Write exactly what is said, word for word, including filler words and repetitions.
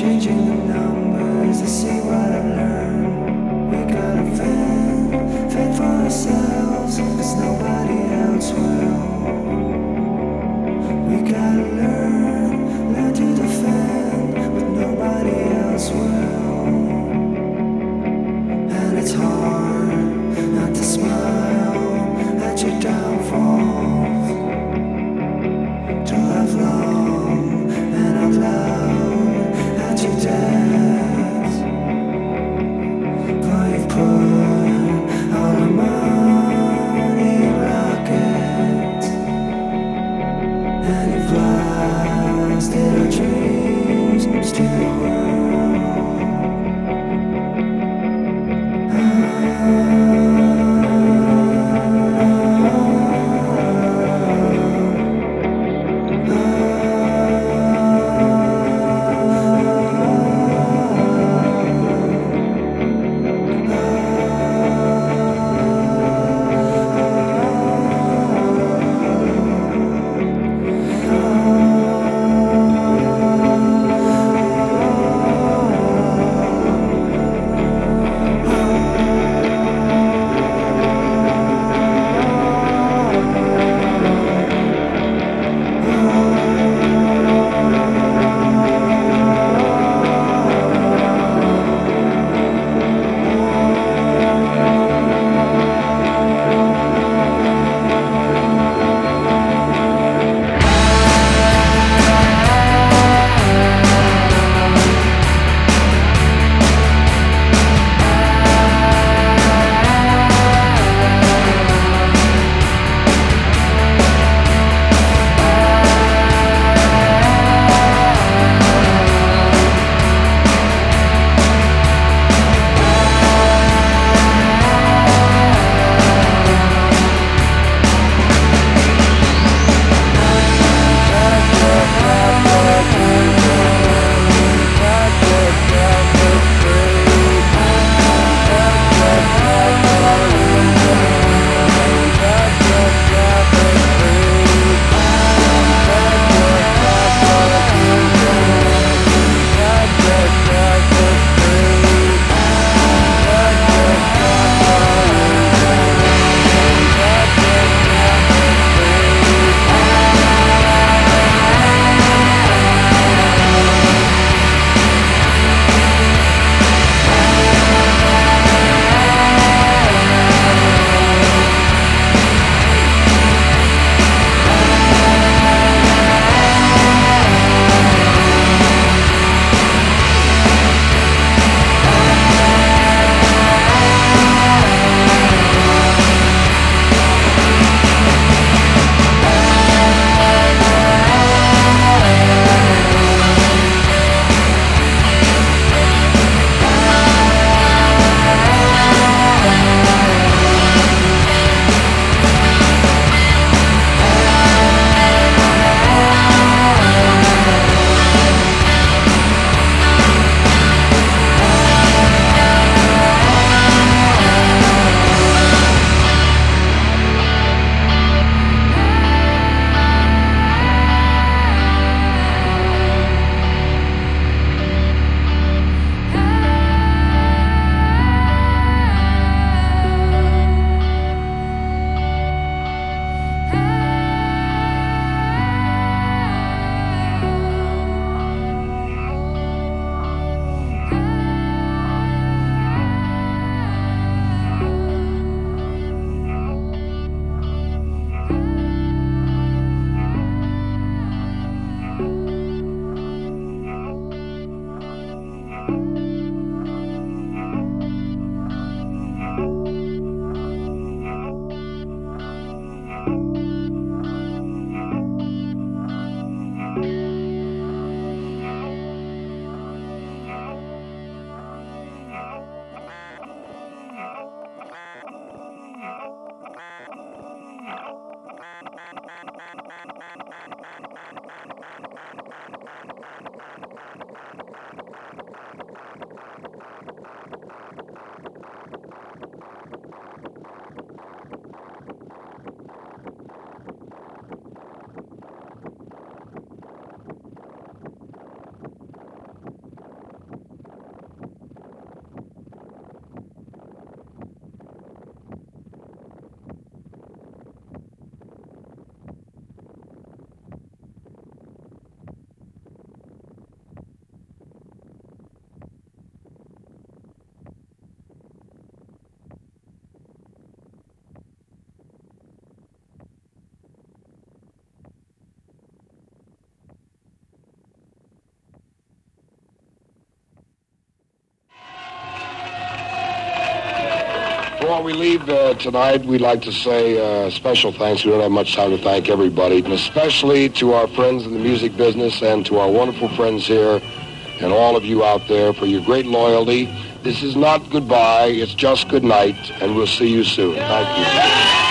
changing the numbers to see what I've learned. We gotta fend, fend for ourselves, cause nobody else will. We gotta learn, learn to defend, but nobody else will. And it's hard not to smile at your downfalls, to laugh long and out loud at your death. For you've put all our money in rockets, and you've blasted our dreams to the world. before we leave uh, tonight, we'd like to say uh, special thanks. We don't have much time to thank everybody, and especially to our friends in the music business and to our wonderful friends here and all of you out there for your great loyalty. This is not goodbye. It's just good night, and we'll see you soon. Thank you.